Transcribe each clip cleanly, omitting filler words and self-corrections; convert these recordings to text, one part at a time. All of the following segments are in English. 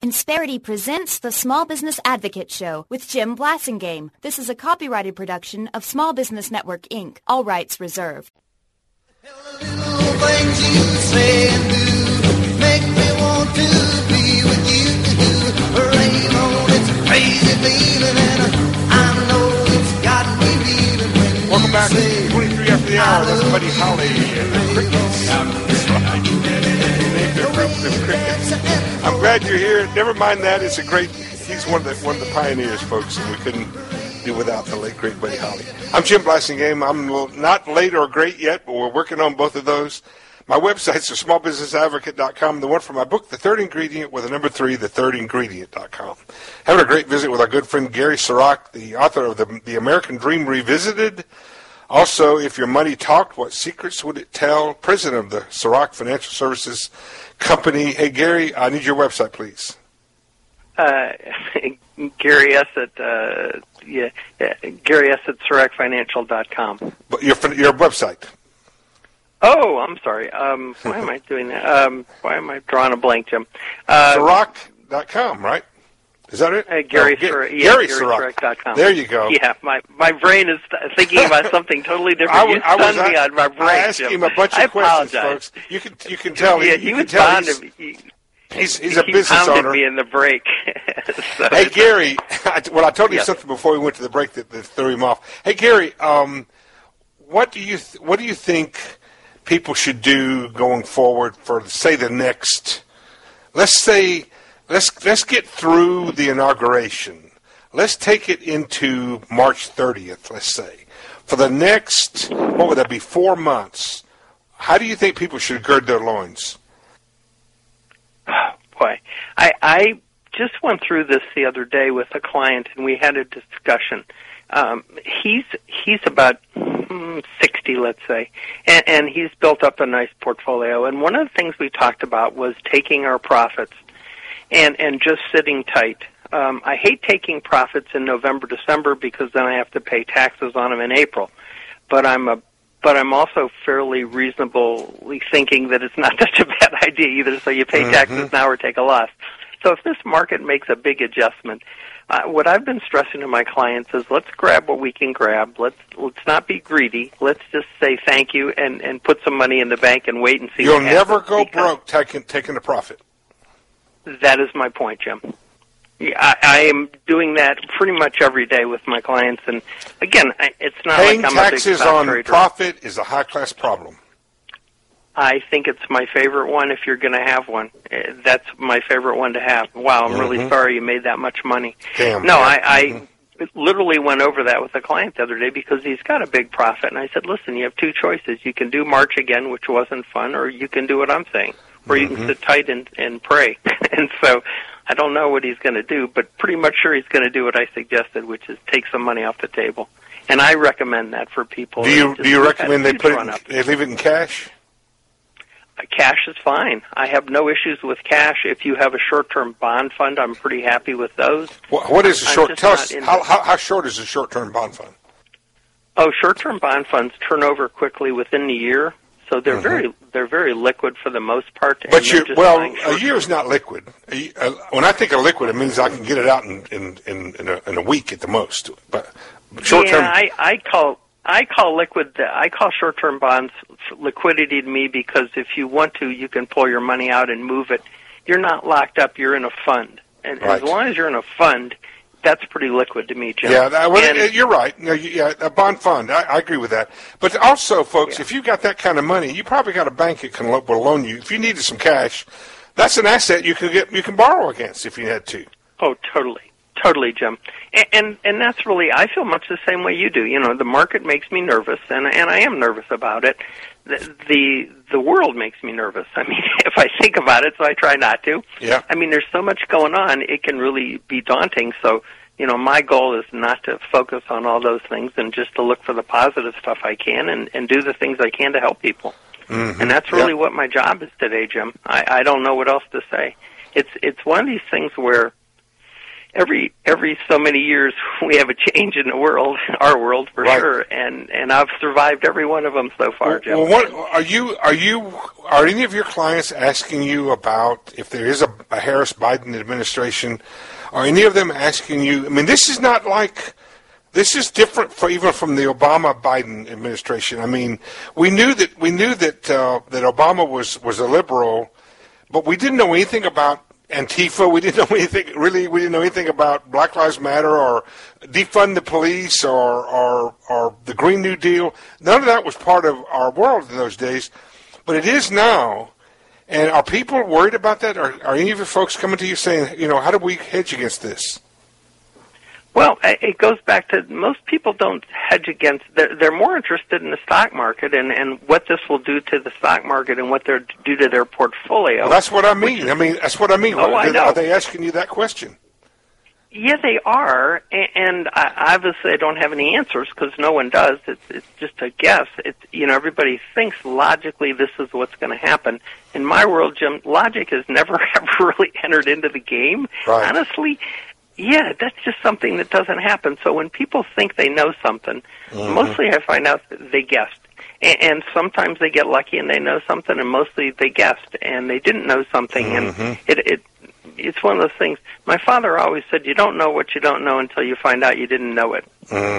Insperity presents the Small Business Advocate Show with Jim Blasingame. This is a copyrighted production of Small Business Network, Inc. All rights reserved. Things you say and do make me want to be with you. Rain on, it's crazy feeling, and I know it's got me feeling when welcome back. say 23 after the hour. That's Buddy Holly and the Crickets. I'm glad you're here. Never mind that. It's a great. He's one of the pioneers, folks, and we couldn't do without the late great Buddy Holly. I'm Jim Blasingame. I'm not late or great yet, but we're working on both of those. My websites are smallbusinessadvocate.com. The one for my book, The Third Ingredient, with the number 3, thethirdingredient.com. Having a great visit with our good friend Gary Siroc, the author of the American Dream Revisited. Also, If Your Money Talked, What Secrets Would It Tell? President of the Siroc Financial Services Company. Hey, Gary, I need your website, please. Gary S. Gary S. at SirocFinancial.com. But your website. Oh, I'm sorry. Why am I doing that? Why am I drawing a blank, Jim? Siroc.com, right? Is that it? Gary Siroc.com. There you go. Yeah, my brain is thinking about something totally different. You stunned me on my brain, I asked him a bunch of questions, folks. You can tell. Yeah, he was fond of me. He's a business owner. Me in the break. So, hey, Gary, I told you something before we went to the break that threw him off. Hey, Gary, what do you think people should do going forward for, say, the next? Let's get through the inauguration. Let's take it into March 30th. Let's say for the next, what would that be, 4 months? How do you think people should gird their loins? Boy, I just went through this the other day with a client, and we had a discussion. He's about 60, let's say, and he's built up a nice portfolio. And one of the things we talked about was taking our profits and just sitting tight. I hate taking profits in November, December, because then I have to pay taxes on them in April. But I'm also fairly reasonably thinking that it's not such a bad idea either, so you pay taxes now or take a loss. So if this market makes a big adjustment, what I've been stressing to my clients is let's grab what we can grab. Let's not be greedy. Let's just say thank you and put some money in the bank and wait and see what happens. You'll never go broke taking a profit. That is my point, Jim. I am doing that pretty much every day with my clients, and again, it's not paying like I'm a big taxes stock on trader. Profit is a high-class problem. I think it's my favorite one if you're going to have one. That's my favorite one to have. Wow, I'm really sorry you made that much money. Damn. No, I literally went over that with a client the other day because he's got a big profit, and I said, listen, you have two choices. You can do March again, which wasn't fun, or you can do what I'm saying, or you can sit tight and pray. And so I don't know what he's going to do, but pretty much sure he's going to do what I suggested, which is take some money off the table. And I recommend that for people. Do you recommend they leave it in cash? Cash is fine. I have no issues with cash. If you have a short-term bond fund, I'm pretty happy with those. What is a short? Tell us how short is a short-term bond fund? Oh, short-term bond funds turn over quickly within the year, so they're very liquid for the most part. But a year is not liquid. When I think of liquid, it means I can get it out in a week at the most. But short-term, I call liquid. I call short-term bonds liquidity to me because if you want to, you can pull your money out and move it. You're not locked up. You're in a fund, and as long as you're in a fund, that's pretty liquid to me, Jim. Yeah, you're right. A bond fund. I agree with that. But also, folks, if you've got that kind of money, you probably got a bank that will loan you. If you needed some cash, that's an asset you can borrow against if you had to. Oh, totally, Jim. And that's really, I feel much the same way you do. You know, the market makes me nervous, and I am nervous about it. The world makes me nervous. I mean, if I think about it, so I try not to. Yeah. I mean, there's so much going on, it can really be daunting. So, you know, my goal is not to focus on all those things and just to look for the positive stuff I can and do the things I can to help people. And that's really what my job is today, Jim. I don't know what else to say. It's one of these things where every so many years we have a change in the world, our world for sure, and I've survived every one of them so far, Jim. Well, are any of your clients asking you about if there is a Harris-Biden administration? Are any of them asking you? I mean, this is different even from the Obama-Biden administration. I mean, we knew that Obama was a liberal, but we didn't know anything about Antifa. We didn't know anything about Black Lives Matter or defund the police or the Green New Deal. None of that was part of our world in those days, but it is now. And are people worried about that? Are any of your folks coming to you saying, how do we hedge against this? Well, it goes back to most people don't hedge against. They're more interested in the stock market and what this will do to the stock market and what they'll do to their portfolio. Well, that's what I mean. That's what I mean. Oh, I know. Are they asking you that question? Yeah, they are, and obviously I don't have any answers because no one does. It's just a guess. Everybody thinks logically this is what's going to happen. In my world, Jim, logic has never ever really entered into the game. Right. Honestly, yeah, that's just something that doesn't happen. So when people think they know something, mostly I find out that they guessed. And sometimes they get lucky and they know something, and mostly they guessed and they didn't know something. And it's one of those things. My father always said, you don't know what you don't know until you find out you didn't know it.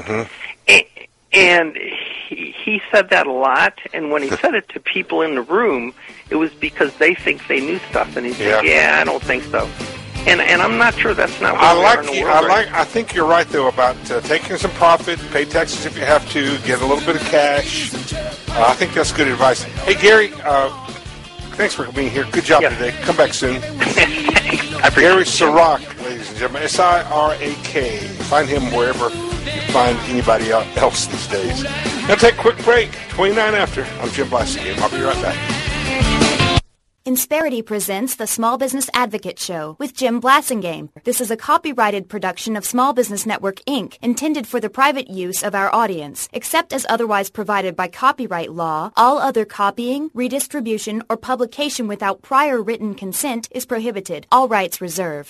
And he said that a lot, and when he said it to people in the room, it was because they think they knew stuff, and he said, I don't think so. And I'm not sure that's not what we are in the world. I think you're right, though, about taking some profit, pay taxes if you have to, get a little bit of cash. I think that's good advice. Hey, Gary, thanks for being here. Good job today. Come back soon. Gary Sirak, ladies and gentlemen, Sirak. Find him wherever you find anybody else these days. Now take a quick break. 29 after. I'm Jim Blasingame. I'll be right back. Insperity presents the Small Business Advocate Show with Jim Blasingame. This is a copyrighted production of Small Business Network, Inc., intended for the private use of our audience. Except as otherwise provided by copyright law, all other copying, redistribution, or publication without prior written consent is prohibited. All rights reserved.